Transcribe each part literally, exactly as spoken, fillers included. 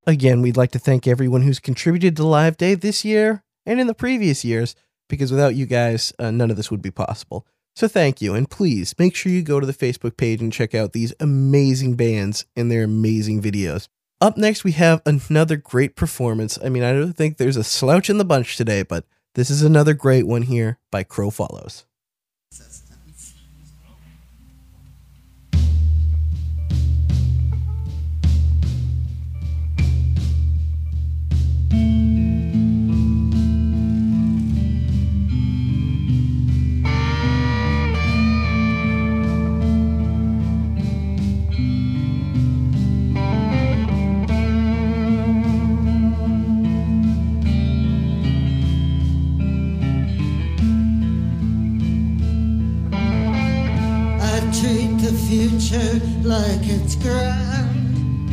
Again, we'd like to thank everyone who's contributed to Live Day this year and in the previous years, because without you guys, uh, none of this would be possible. So thank you, and please make sure you go to the Facebook page and check out these amazing bands and their amazing videos. Up next, we have another great performance. I mean, I don't think there's a slouch in the bunch today, but this is another great one here by Crow Follows. Future like it's grand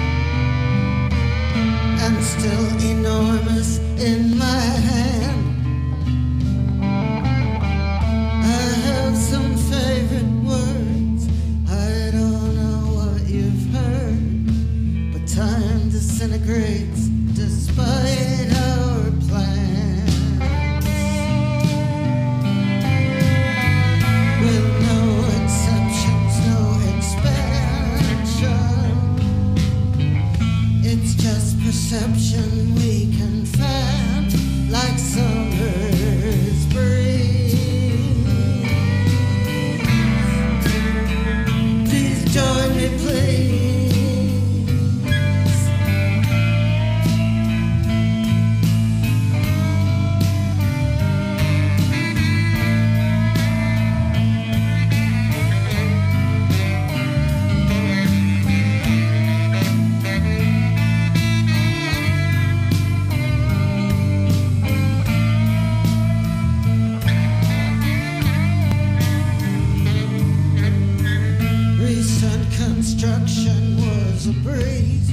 and still enormous in my hand. I have some favorite words, I don't know what you've heard, but time disintegrates despite our plans. With no exception, it's just perception we can fan like summer's breeze. Please join me, please. Construction was a breeze.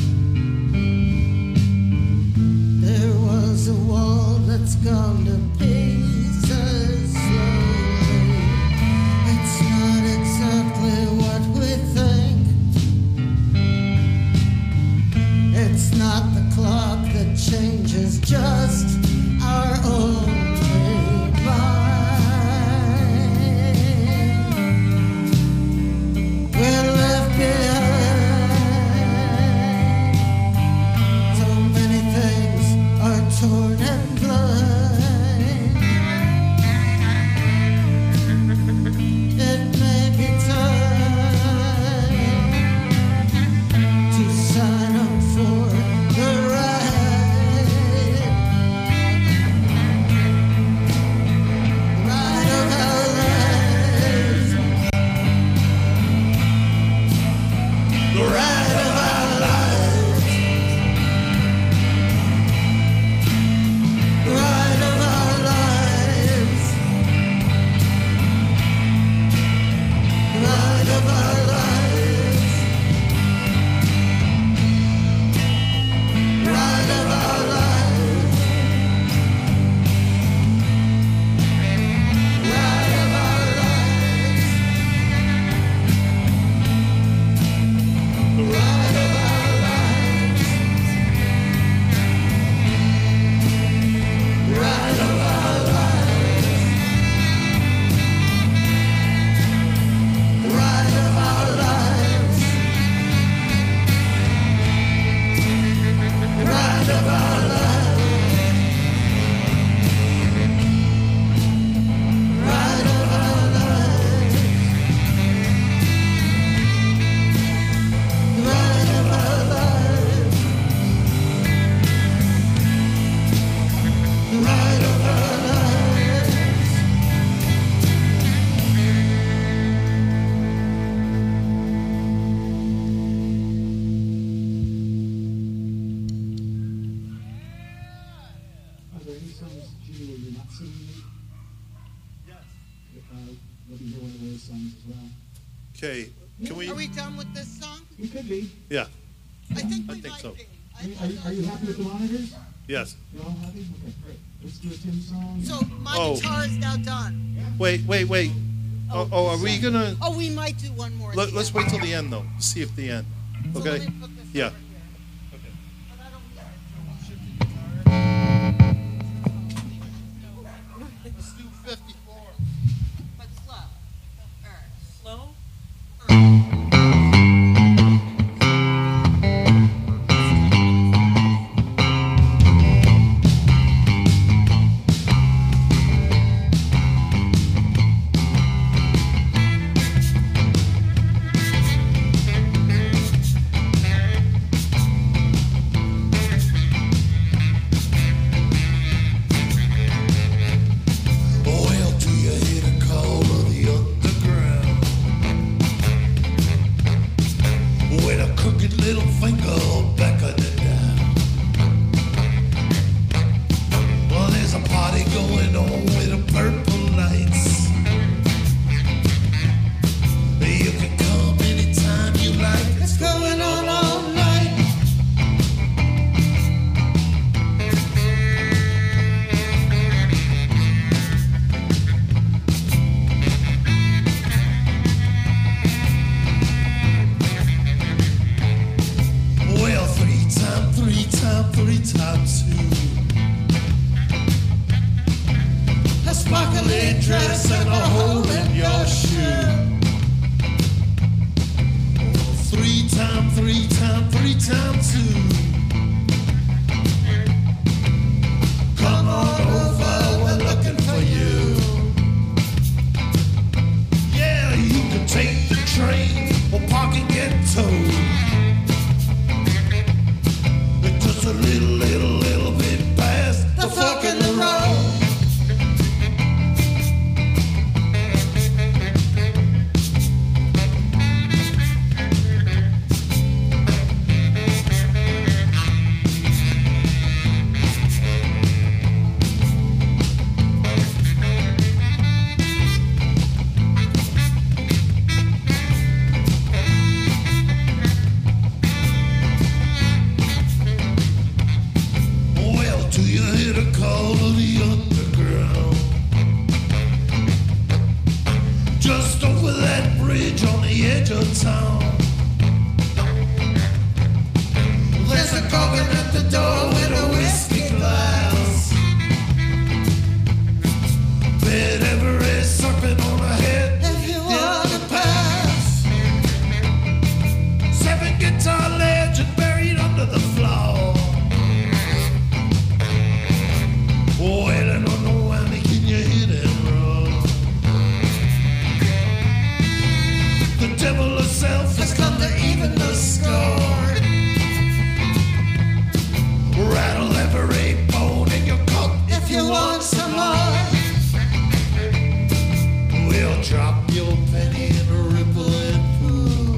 There was a wall that's gone to pieces slowly. It's not exactly what we think. It's not the clock that changes, just our only mind. We're left behind. So many things are torn and blind. It may be time to sign up for the ride. Ride of our lives. The ride of our lives. Ride of our lives. Ride of our lives. Ride of our lives. Ride of our lives. Ride of our lives. Ride of our lives. Ride of our lives. Ride of our lives. Ride of our lives. Ride of our lives. Ride of our lives. Are there any songs, Judy, where you're not singing it? Yes. Uh, let me hear one of those songs as well. Okay, can we? Are we done with this song? You could be. Yeah, I think we I think might so. be. I Are you, think are you happy with the monitors? yes. You're all happy? Okay, great. Let's do a Tim song. so. My Oh. guitar is now done. Wait, wait, wait. Oh, oh are we gonna? Oh, we might do one more. at Let, the let's end. wait till the end though. See if the end. So Okay. let me put this Yeah. over here. lovely dress and a hole in your shoe. Three time, three time, three time two. Come on over, we're looking for you. Yeah, you can take the train or park and get towed. It's just a little, little, little bit past the fork in the road. Well, do you hear the call of the underground? Just over that bridge on the edge of town. There's a coffin at the door with a whiskey glass. Bed Everest surfing on a head if you wanna pass. Seven guitar legend buried under the floor. Wailing on the whammy, can you hear them roll? The devil herself has come to even the score. Rattle every bone in your coat if you want some more. We'll drop your penny in a rippling pool.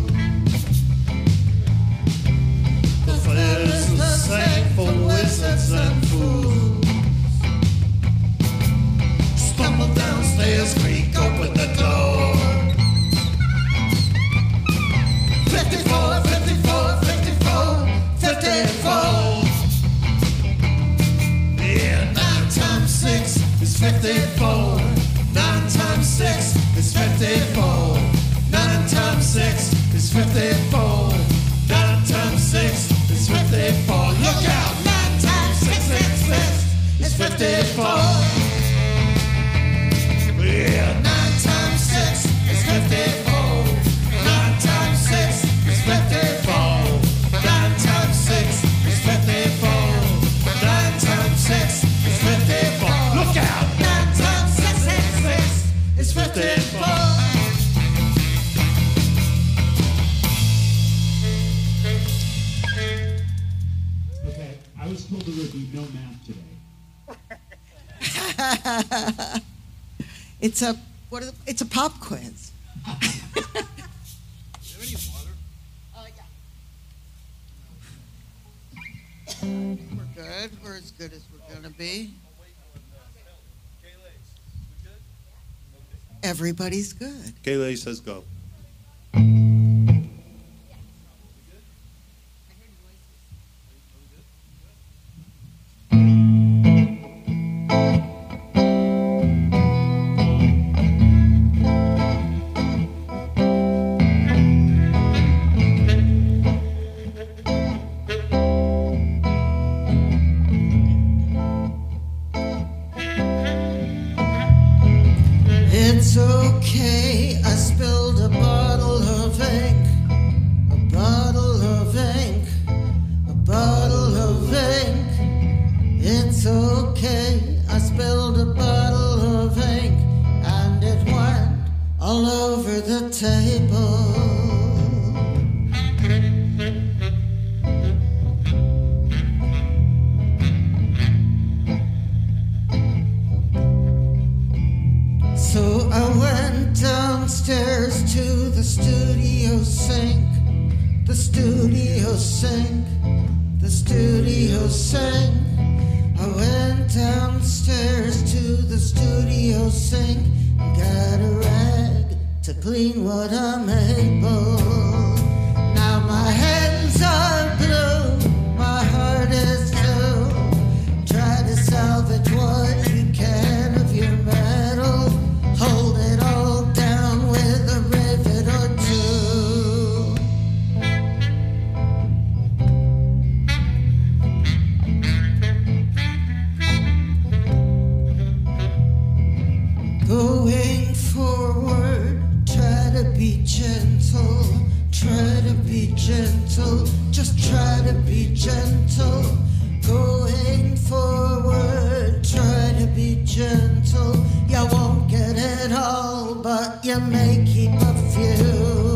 The fair's the same for wizards and fools. Stumble downstairs, creak open the door. Fifty-four, fifty-four, fifty-four, fifty-four. Yeah, nine times six is fifty-four. Nine times six is fifty-four. Nine times six is fifty-four. Nine times six is fifty-four. Look out! Nine times six, six, six is fifty-four. Yeah, nine times six is fifty-four. Nine times six is fifty-four. Nine times six is fifty-four. Nine times six is fifty-four. Look out! Nine times six, six, six is fifty-four. Okay, I was told there would be no math today. It's a what? Is it? It's a pop quiz. We're good. We're as good as we're gonna be. Everybody's good. Kaylee says go. It's okay, I spilled a bottle of ink, a bottle of ink, a bottle of ink. It's okay, I spilled a bottle of ink, and it went all over the table. So I went downstairs to the studio sink, the studio sink, the studio sink. I went downstairs to the studio sink and got a rag to clean what I'm able. Now my hands are blue, my heart is blue. Try to salvage what you can of your metal. Hold it all down with a rivet or two. Going forward, try to be gentle, try to be gentle, just try to be gentle. Going forward, try to be gentle. You won't get it all, but you may keep a few.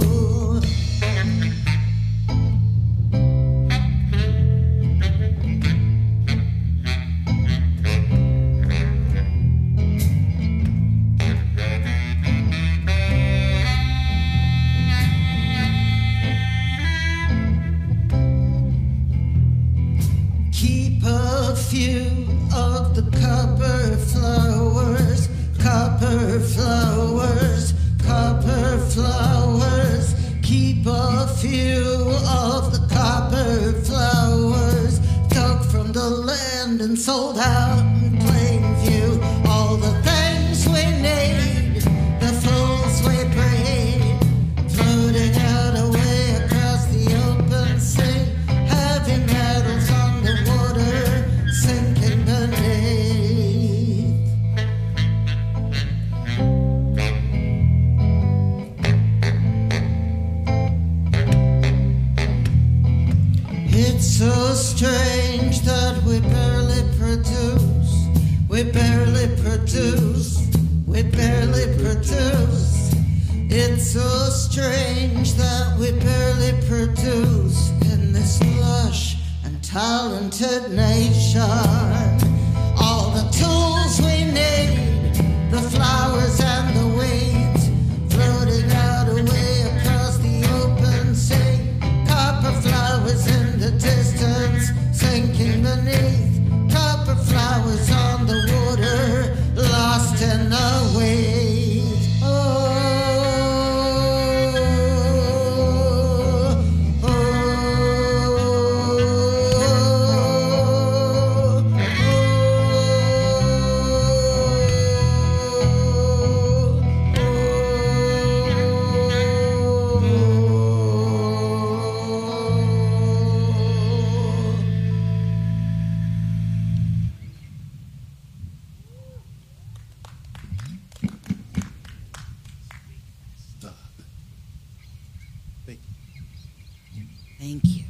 Few of the copper flowers, copper flowers, copper flowers. Keep a few of the copper flowers, dug from the land and sold out in plain view. All the things we need, the fools we breed, floating out away across the open sea. Heavy metals on the water, sinking beneath. It's so strange that we barely produce, we barely produce, we barely produce. It's so strange that we barely produce in this lush and talented nation. All the tools we need, the flowers and the weeds, floating out away across the open sea. Copper flowers in the distance, sinking beneath. Copper flowers on the water, lost in the waves. Oh. Thank you.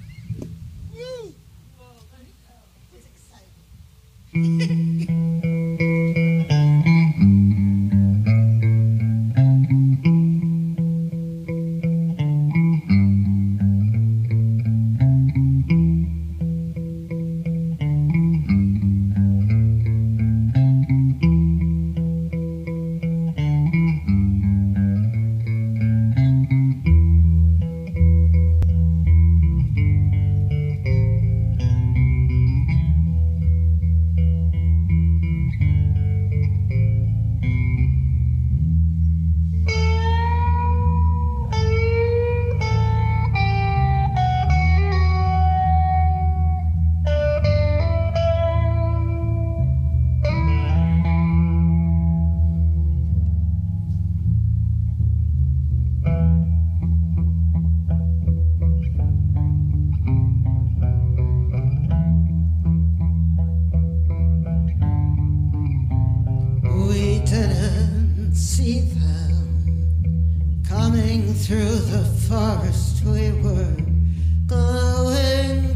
Through the forest we were glowing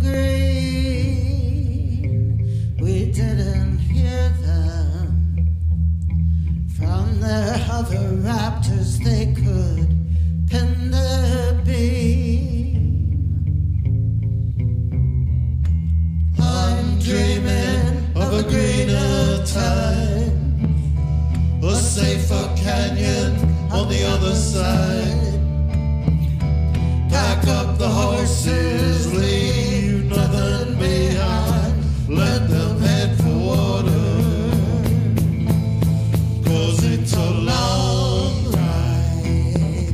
green. We didn't hear them. From their hover raptors they could pin their beam. I'm dreaming of a greener time, a safer canyon on the other side. Pack up the horses, leave nothing behind. Let them head for water, 'cause it's a long ride.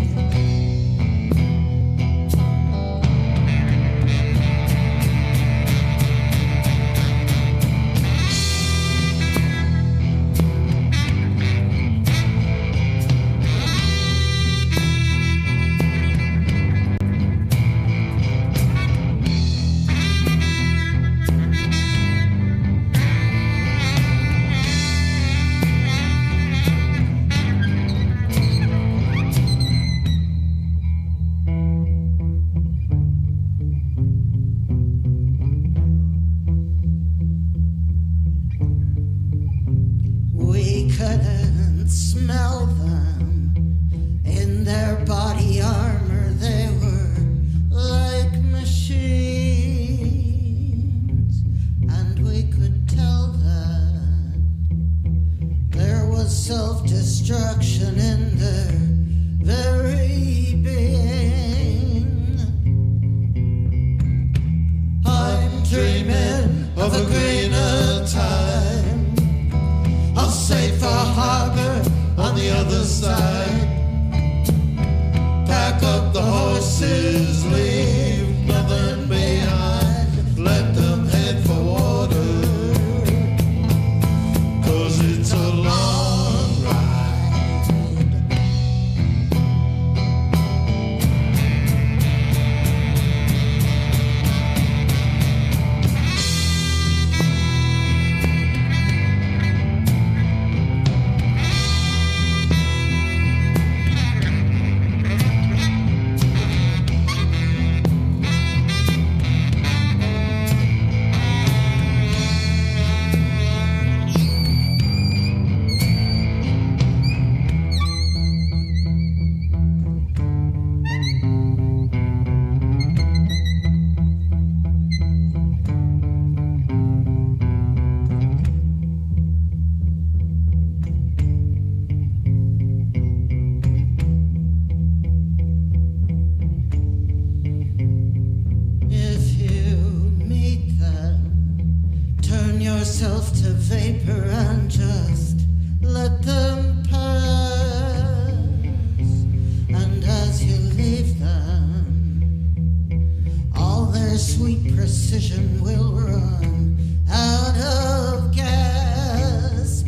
just a vapor and just let them pass. And as you leave them, all their sweet precision will run out of gas.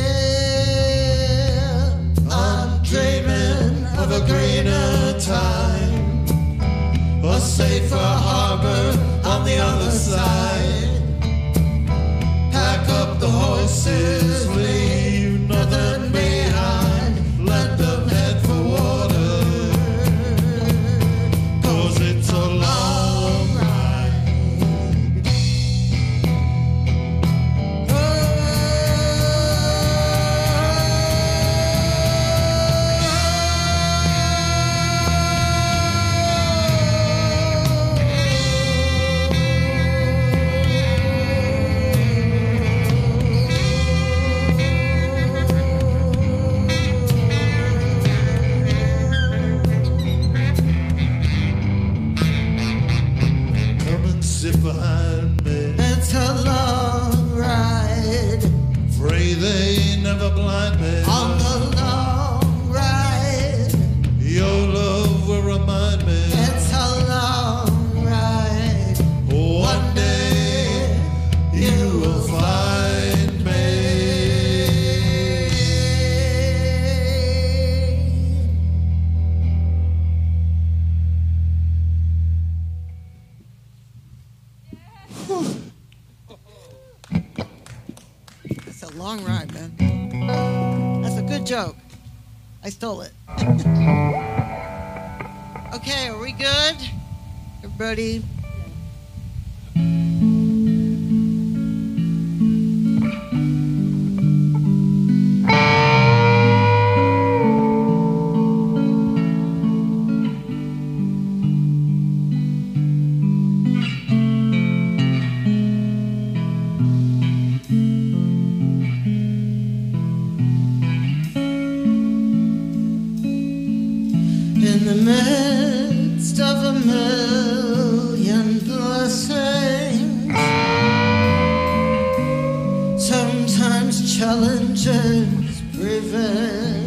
Yeah, I'm dreaming of a greener time, a safer harbor on the other side. Pack up the horses, leave nothing behind, let them head for water, 'cause it's a long ride. Come and sit behind me. It's a long ride. Pray they never blind me. On the long ride. Your love will remind me. It's a long ride. One day you will find me. It's a long ride, man. That's a good joke. I stole it. Okay, are we good? Everybody? In the midst of a million blessings, sometimes challenges prevail.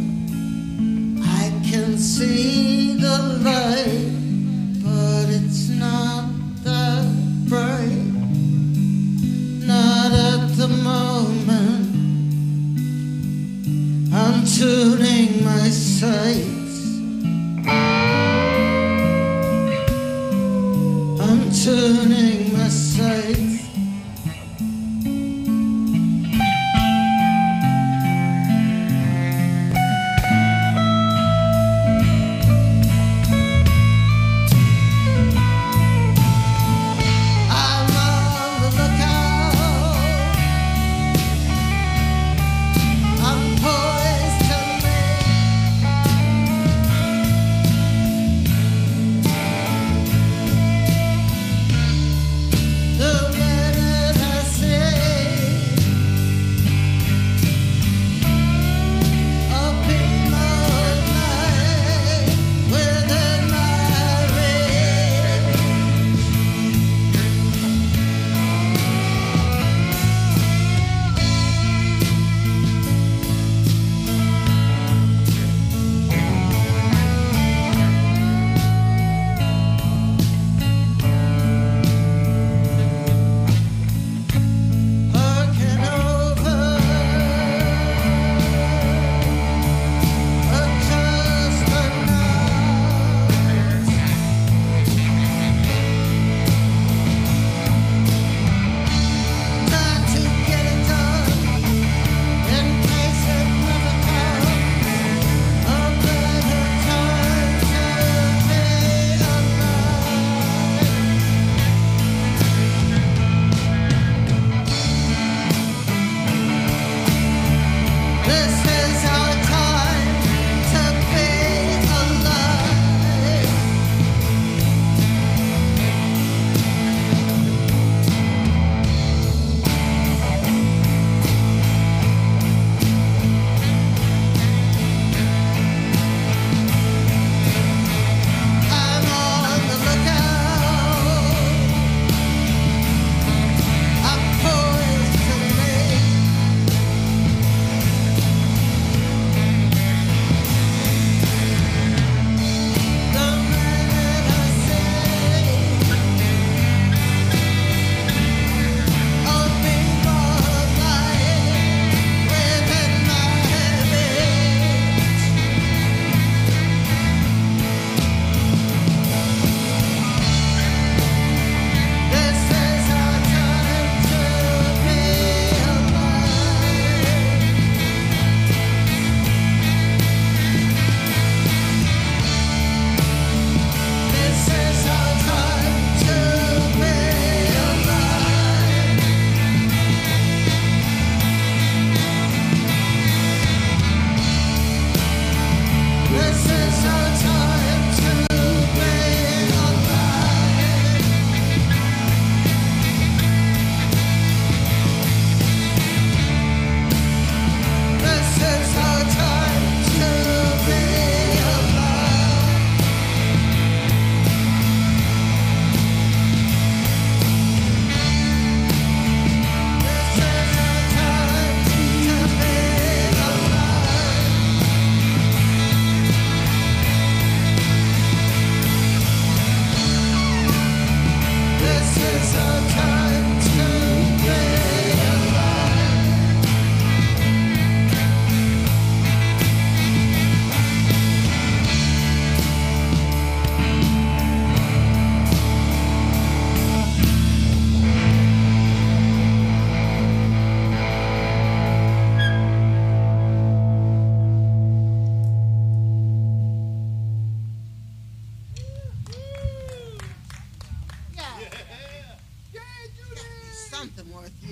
I can see the light, but it's not that bright. Not at the moment. I'm tuning my sights. I'm tuning my sights. I'm on the lookout. I'm poised to make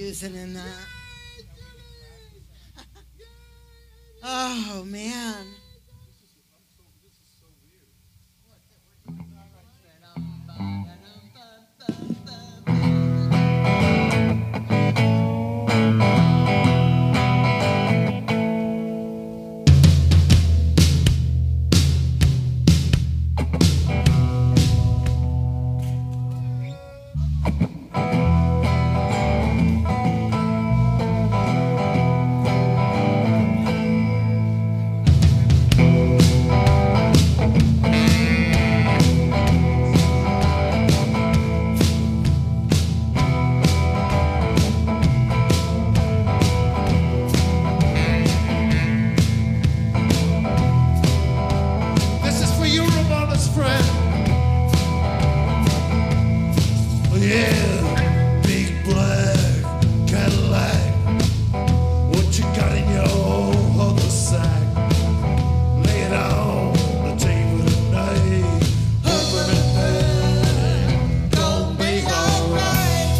using in that. Oh, man. This is for you, Ramona's friend. Yeah, big black Cadillac. What you got in your other sack? Lay it on the table tonight. Hoping everything gon' be alright.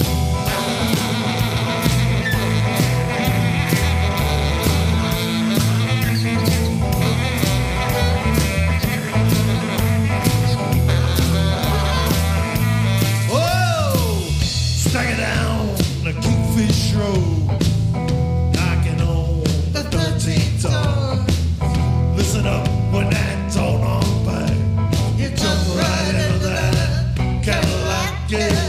Whoa! Stack it down the Kingfish Road. Knocking on the thirteenth door. Listen up when that tone on back. You jump right into that Cadillac, yeah.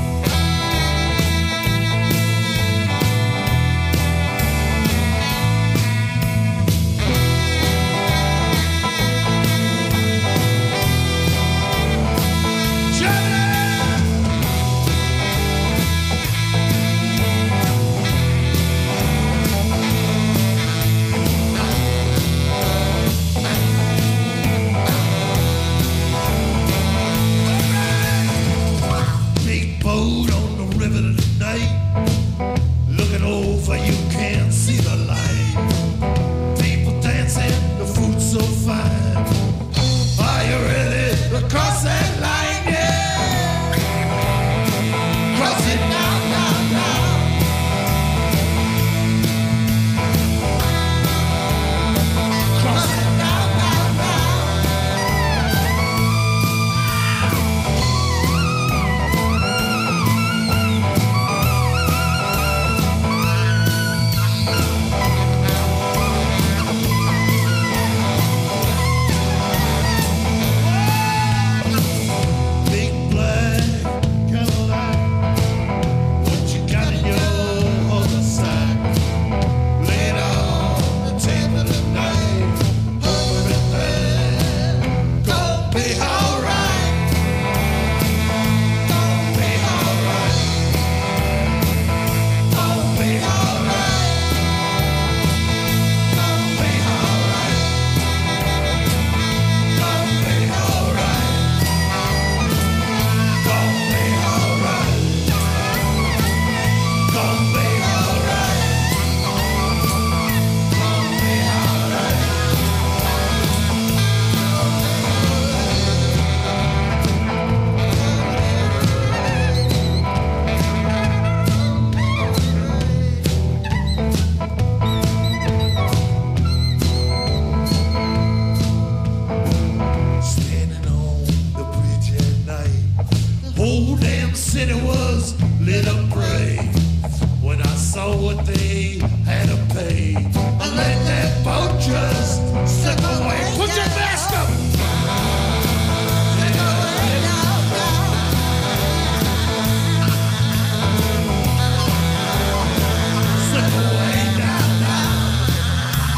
Big boat on the river tonight. Looking over, you can't see the light. People dancing, the food's so fine. Are you ready to cross that line? Yeah. Cross it now, now, now. Cross it now, now, now. Big black Cadillac. What you got in your other side? Lay it on the table tonight. Hope everything gon' be alright. Gon' be alright. Gon' be alright. Gon' be alright. Gon' be alright. Gon' be alright. Gon' be alright. Gon' be alright. Standing on the bridge at night, whole damn city was lit up bright. When I saw what they had to pay, I let that boat just slip away. Put your mask up. Slip away now, now.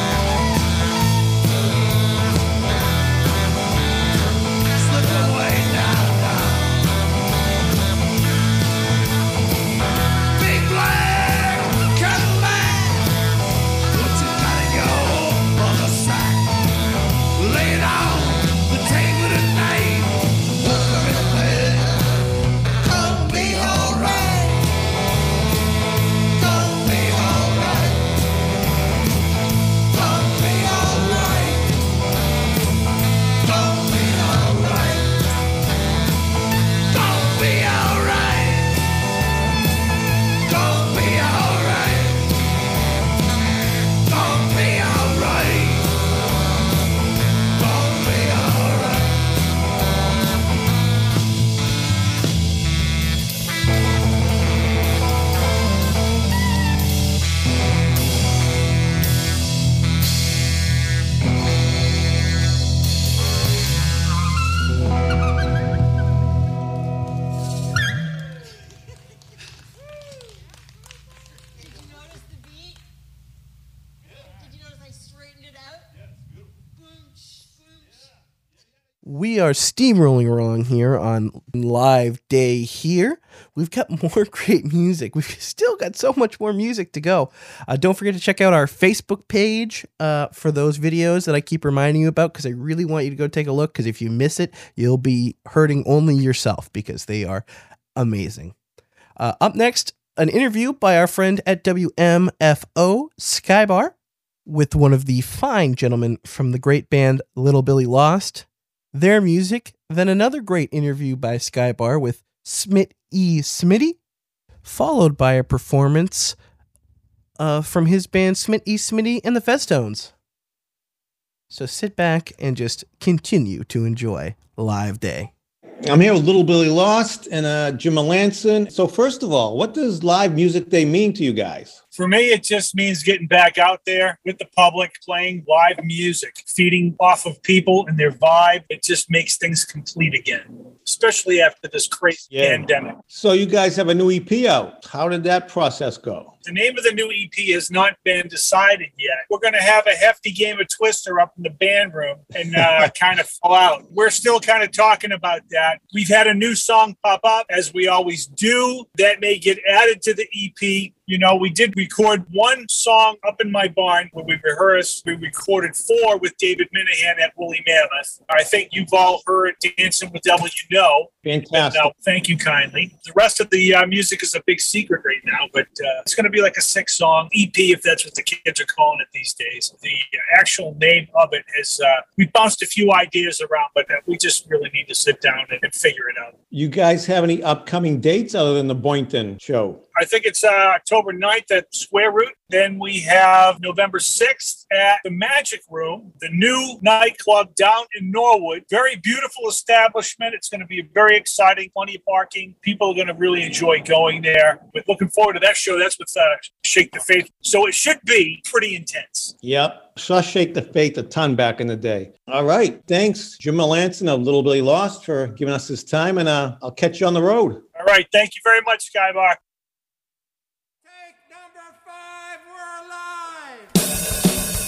Slip away We are steamrolling along here on Live Day here. We've got more great music. We've still got so much more music to go. Uh, don't forget to check out our Facebook page uh, for those videos that I keep reminding you about, because I really want you to go take a look, because if you miss it, you'll be hurting only yourself, because they are amazing. Uh, up next, an interview by our friend at W M F O Skybar with one of the fine gentlemen from the great band Little Billy Lost. Their music, then another great interview by Skybar with Smit E. Smitty, followed by a performance uh, from his band Smit E. Smitty and the Festones. So sit back and just continue to enjoy Live Day. I'm here with Little Billy Lost and uh, Jim Melanson. So first of all, what does Live Music Day mean to you guys? For me, it just means getting back out there with the public, playing live music, feeding off of people and their vibe. It just makes things complete again, especially after this crazy Yeah. pandemic. So you guys have a new E P out. How did that process go? The name of the new E P has not been decided yet. We're going to have a hefty game of Twister up in the band room and uh, kind of fall out. We're still kind of talking about that. We've had a new song pop up, as we always do. That may get added to the E P. You know, we did record one song up in my barn where we rehearsed. We recorded four with David Minahan at Woolly Mammoth. I think you've all heard Dancing with Devil You Know. Fantastic. No, thank you kindly. The rest of the uh, music is a big secret right now, but uh, it's going to be like a six-song E P, if that's what the kids are calling it these days. The uh, actual name of it is, uh, we bounced a few ideas around, but uh, we just really need to sit down and, and figure it out. You guys have any upcoming dates other than the Boynton show? I think it's uh, October ninth at Square Root. Then we have November sixth at the Magic Room, the new nightclub down in Norwood. Very beautiful establishment. It's going to be very exciting, plenty of parking. People are going to really enjoy going there. We're looking forward to that show. That's with uh, Shake the Faith. So it should be pretty intense. Yep. Saw Shake the Faith a ton back in the day. All right. Thanks, Jim Melanson of Little Billy Lost, for giving us this time, and uh, I'll catch you on the road. All right. Thank you very much, Skybar. Take number five, we're alive.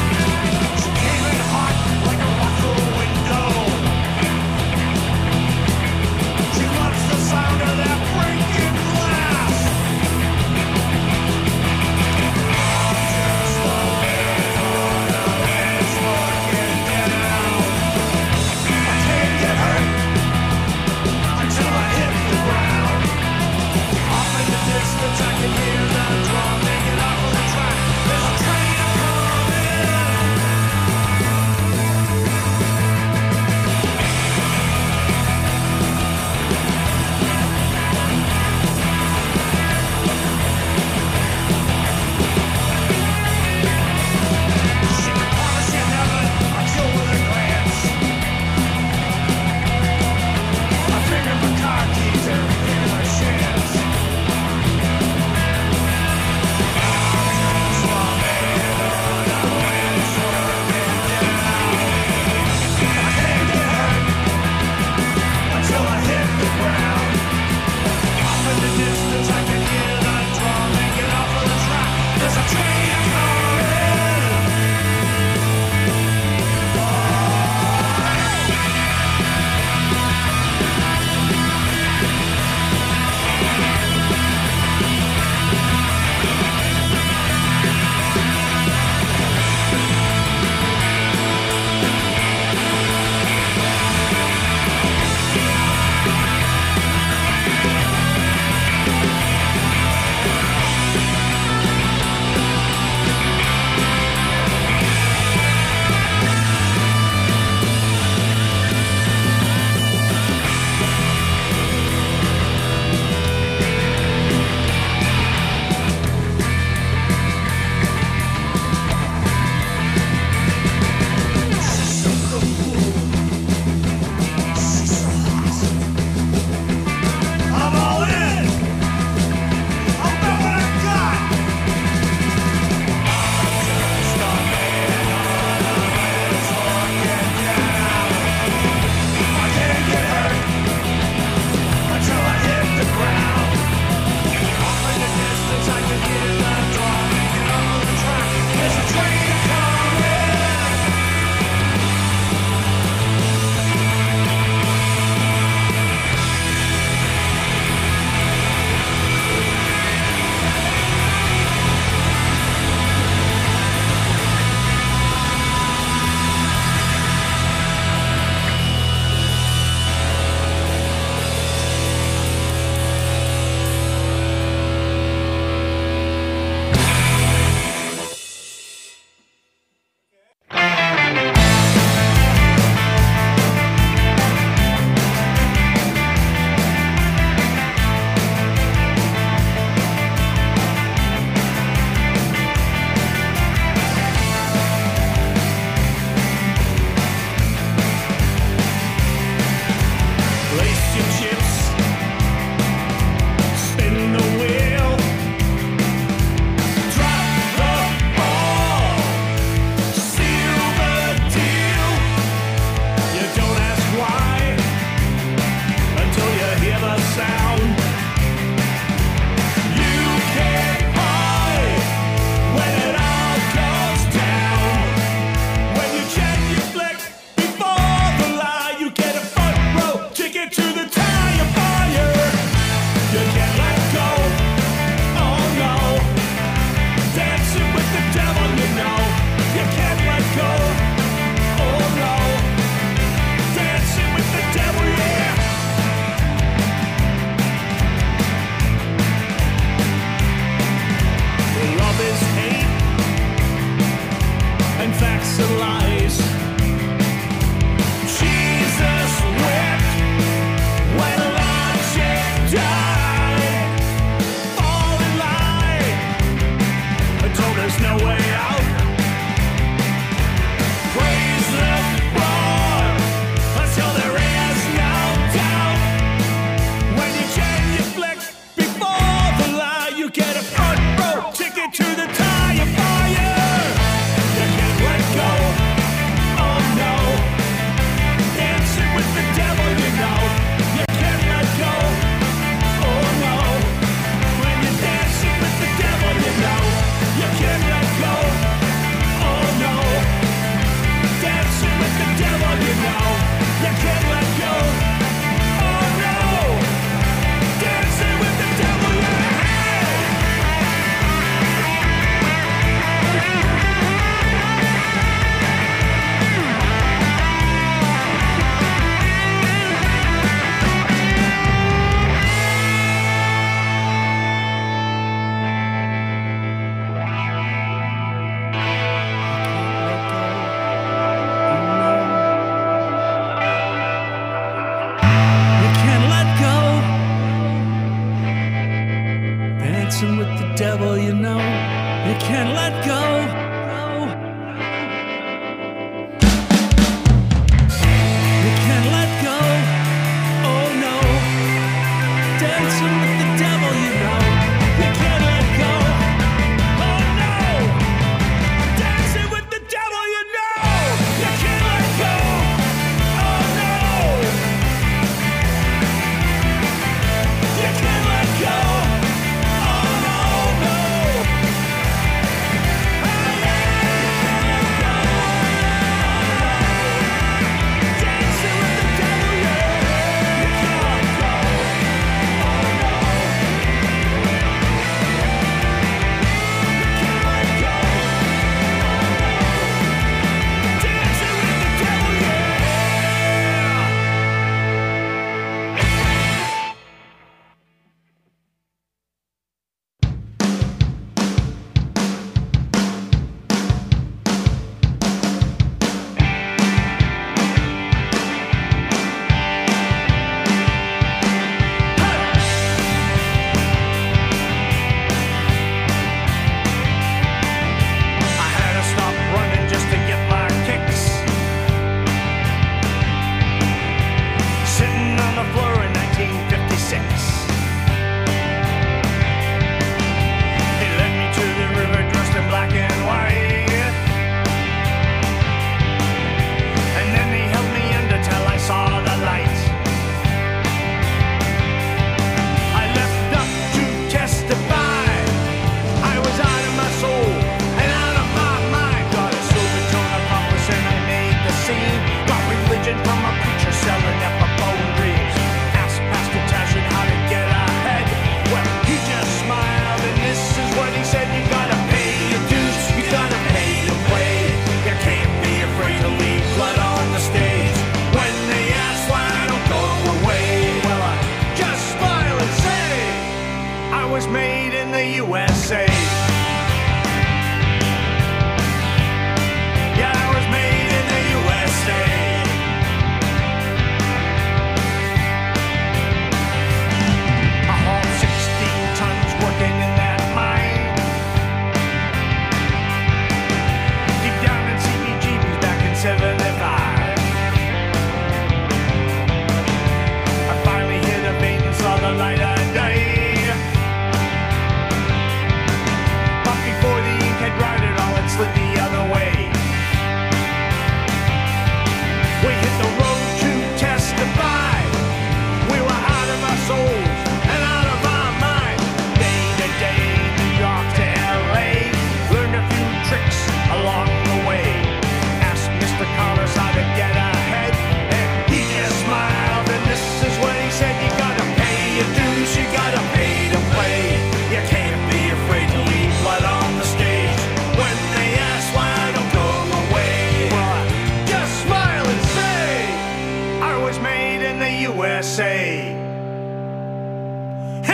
Came in hot like a Russell window.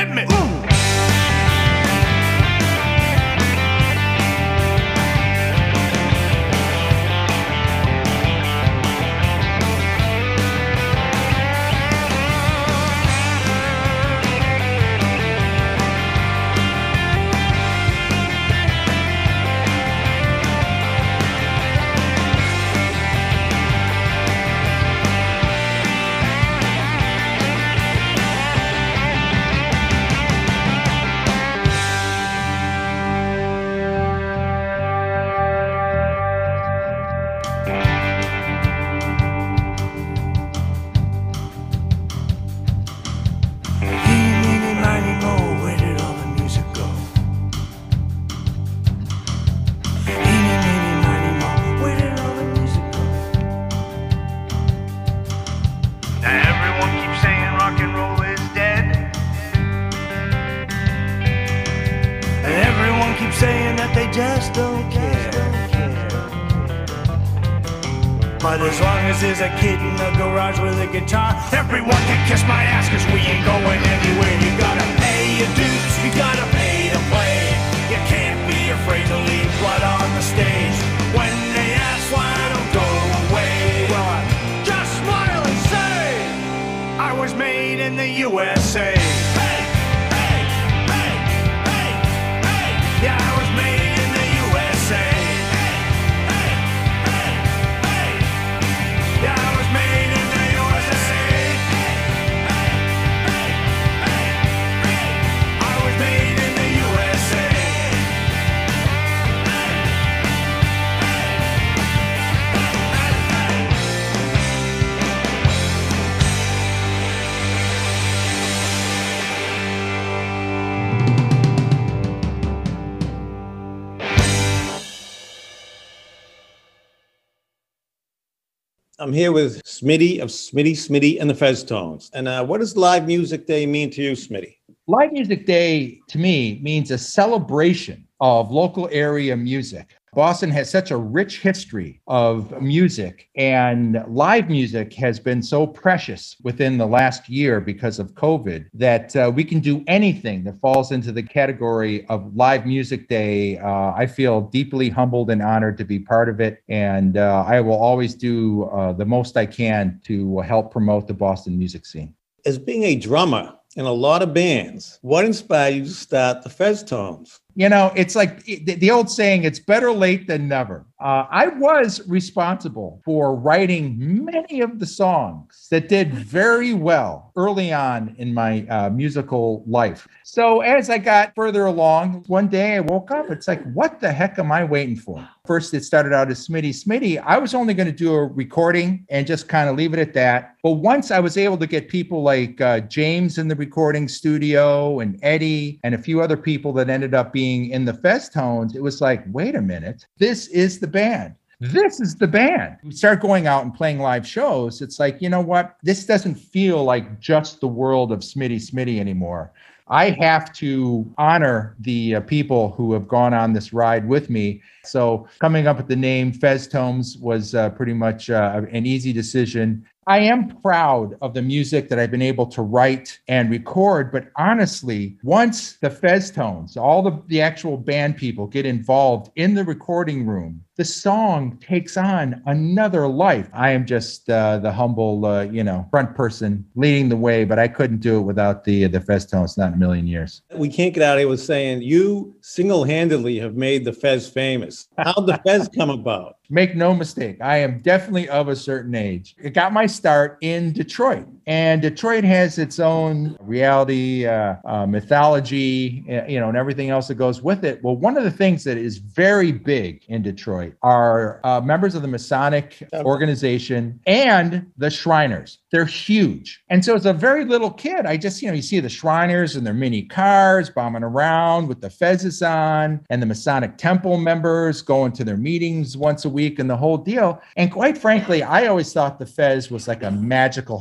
Hit me. But as long as there's a kid in the garage with a guitar, everyone can kiss my ass, cause we ain't going anywhere. You gotta pay your dues, you gotta pay to play. You can't be afraid to leave blood on the stage. When they ask why I don't go away, well, I just smile and say I was made in the U S A. Hey, hey, hey, hey, hey. Yeah, I was made in the U S A. Yeah, I was made in the U S A. I was made in the U S A. I'm here with Smitty of Smitty, Smitty and the Fez Tones. And uh, what does Live Music Day mean to you, Smitty? Live Music Day, to me, means a celebration of local area music. Boston has such a rich history of music, and live music has been so precious within the last year because of COVID that uh, we can do anything that falls into the category of Live Music Day. Uh, I feel deeply humbled and honored to be part of it, and uh, I will always do uh, the most I can to help promote the Boston music scene. As being a drummer in a lot of bands, what inspired you to start the Fez Tones? You know, it's like the, the old saying, it's better late than never. Uh, I was responsible for writing many of the songs that did very well early on in my uh, musical life. So as I got further along, one day I woke up, it's like, what the heck am I waiting for? First, it started out as Smitty. Smitty, I was only going to do a recording and just kind of leave it at that. But once I was able to get people like uh, James in the recording studio and Eddie and a few other people that ended up being in the Fez Tones, it was like, wait a minute, this is the band. This is the band. We start going out and playing live shows. It's like, you know what? This doesn't feel like just the world of Smitty Smitty anymore. I have to honor the uh, people who have gone on this ride with me. So coming up with the name Fez Tones was uh, pretty much uh, an easy decision. I am proud of the music that I've been able to write and record, but honestly, once the Fez Tones, all the, the actual band people get involved in the recording room, the song takes on another life. I am just uh, the humble, uh, you know, front person leading the way, but I couldn't do it without the the Fez Tones, not in a million years. We can't get out of here with saying you single-handedly have made the Fez famous. How'd the Fez come about? Make no mistake, I am definitely of a certain age. It got my start in Detroit, and Detroit has its own reality, uh, uh, mythology, uh, you know, and everything else that goes with it. Well, one of the things that is very big in Detroit are uh, members of the Masonic organization and the Shriners. They're huge. And so as a very little kid, I just, you know, you see the Shriners in their mini cars bombing around with the fezzes on, and the Masonic Temple members going to their meetings once a week and the whole deal. And quite frankly, I always thought the Fez was like a magical hat. I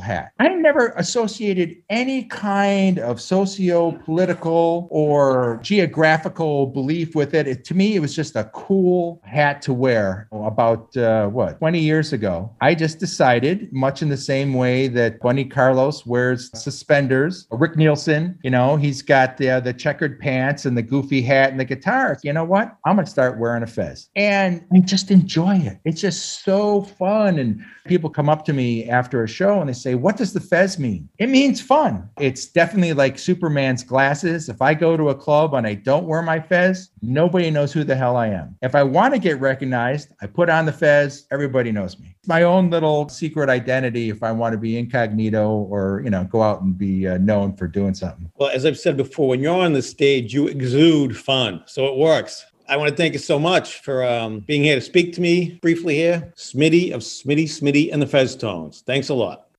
I never associated any kind of socio-political or geographical belief with it. It to me, it was just a cool hat to wear. About, uh, what, twenty years ago, I just decided, much in the same way that Bunny Carlos wears suspenders, Rick Nielsen, you know, he's got the, uh, the checkered pants and the goofy hat and the guitar. You know what? I'm going to start wearing a fez. And I just enjoy it. It's just so fun. And people come up to me after a show and they say, what does the fez mean? It means fun. It's definitely like Superman's glasses. If I go to a club and I don't wear my fez, nobody knows who the hell I am. If I want to get recognized, I put on the fez, everybody knows me. My own little secret identity if I want to be incognito or, you know, go out and be uh, known for doing something. Well, as I've said before, when you're on the stage, you exude fun. So it works. I want to thank you so much for um, being here to speak to me briefly here. Smitty of Smitty, Smitty and the Fez Tones. Thanks a lot.